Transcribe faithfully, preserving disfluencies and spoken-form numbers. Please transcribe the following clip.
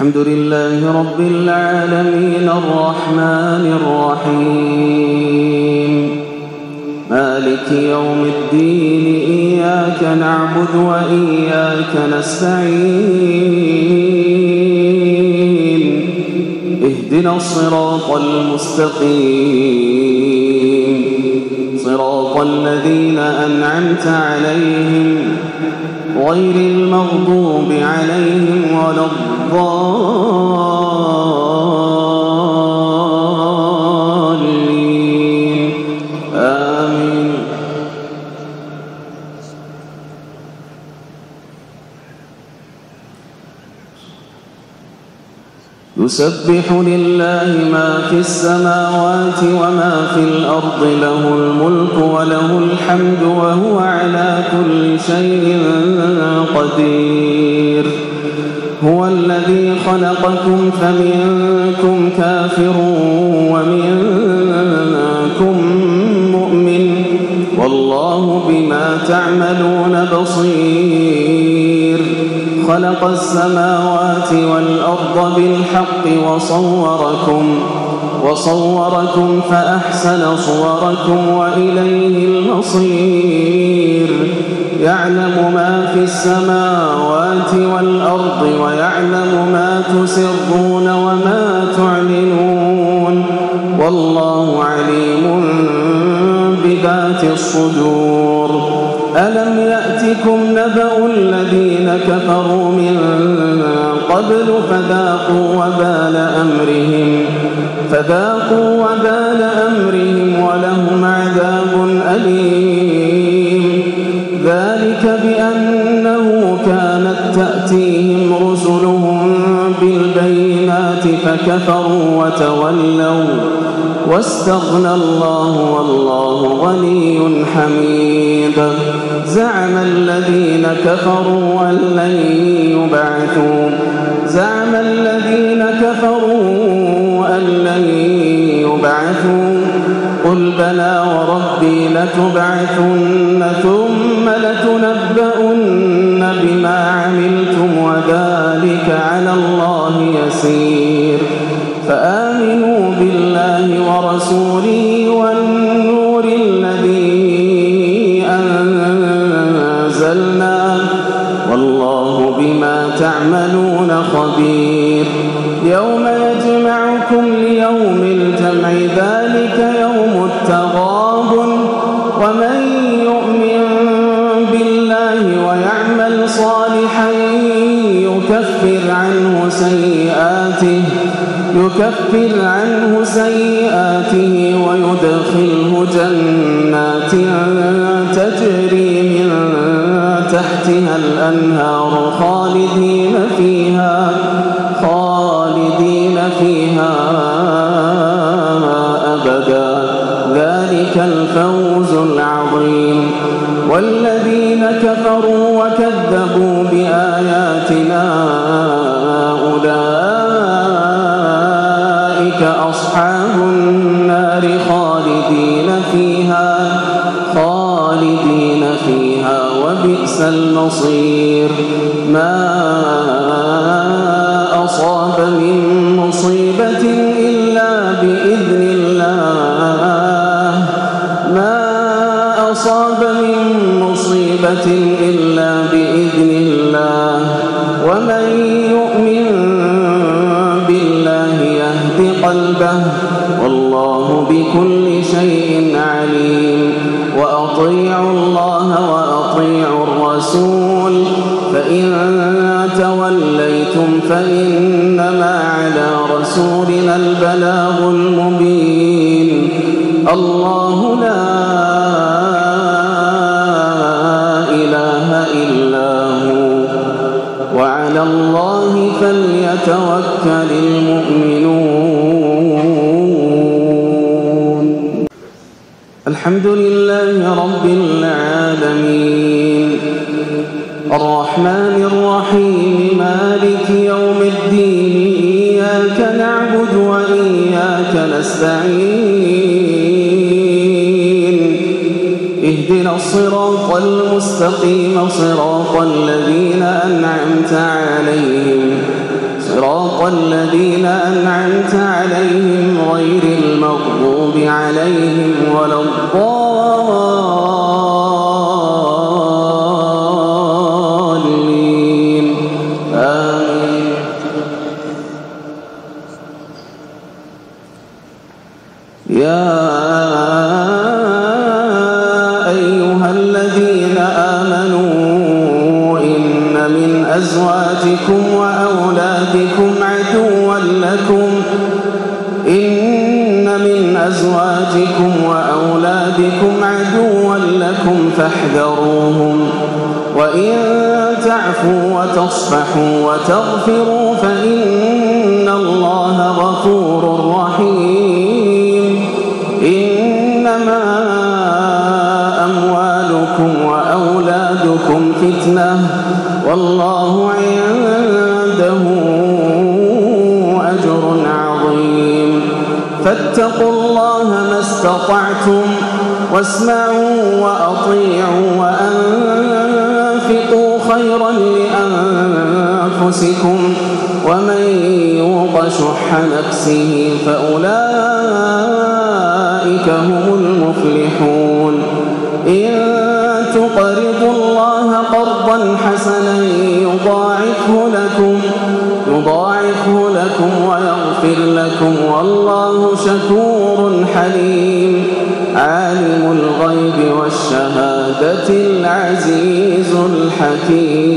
الحمد لله رب العالمين الرحمن الرحيم مالك يوم الدين إياك نعبد وإياك نستعين اهدنا الصراط المستقيم صراط الذين أنعمت عليهم غير المغضوب عليهم ولا الضالين آمين. يسبح لله ما في السماوات وما في الأرض له الملك وله الحمد وهو على كل شيء قدير. هو الذي خلقكم فمنكم كافر ومنكم مؤمن والله بما تعملون بصير. خلق السماوات والأرض بالحق وصوركم وصوركم فأحسن صوركم وإليه المصير. يعلم ما في السماوات والأرض ويعلم ما تسرون وما تعلنون والله عليم بذات الصدور. ألم يأتكم نبأ الذين كفروا من قبل فذاقوا وبال أمرهم فذاقوا وبال أمرهم ولهم عذاب أليم. ذلك بأنه كانت تأتيهم رسلهم بالبينات فكفروا وتولوا واستغنى الله والله غني حميد. زعم الذين كفروا أن لن يبعثوا زعم الذين كفروا أن لن يبعثوا قل بلى وربي لتبعثن ثم لتنبؤن بما عملتم وذلك على الله يسير. فآمنوا بالله ورسوله والنور الذي أنزلنا والله بما تعملون خبير. يوم يجمعكم ليوم الجمع ذلك يوم التغابن ومن يؤمن بالله ويعمل صالحا يكفر عنه سيئاته يكفر عنه سيئاته ويدخله جنات تجري من تحتها الأنهار خالدين فيها خالدين فيها أبدا. ذلك الفوز العظيم. والذين كفروا وكذبوا بآياتنا أولئك أصحاب النار خالدين فيها خالدين فيها وبئس المصير. ما أصاب من مصيبة إلا بإذن الله ما أصاب من مصيبة إلا بإذن الله ومن يؤمن بالله يهد قلبه والله بكل شيء عليم. وأطيعوا الله وأطيعوا الرسول فإن توليتم فإنما على رسولنا البلاغ المبين. الله لا إله إلا هو وعلى الله فليتوكل المؤمنون. الحمد لله رب العالمين الرحمن الرحيم مالك يوم الدين إياك نعبد وإياك نستعين اهدنا الصراط المستقيم صراط الذين أنعمت عليهم صراط الذين أنعمت عليهم غير المغضوب عليهم ولا الضالين آمين. يا أيها الذين آمنوا إن من أزواجكم وأولادكم عدوا لكم إن من أزواجكم وأولادكم عدوا لكم فاحذروهم وإن تعفوا وتصفحوا وتغفروا فإن الله غفور رحيم. إنما أموالكم وأولادكم فتنة والله عنده أجر عظيم. فاتقوا الله ما استطعتم واسمعوا وأطيعوا وأنفقوا خيرا لأنفسكم ومن يوق شح نفسه فأولئك هم المفلحون. إن تقرضوا الله قرضا حسنا يضاعفه لكم يضاعفه لكم ويغفر لكم والله شكور حليم. عالم الغيب والشهادة العزيز الحكيم.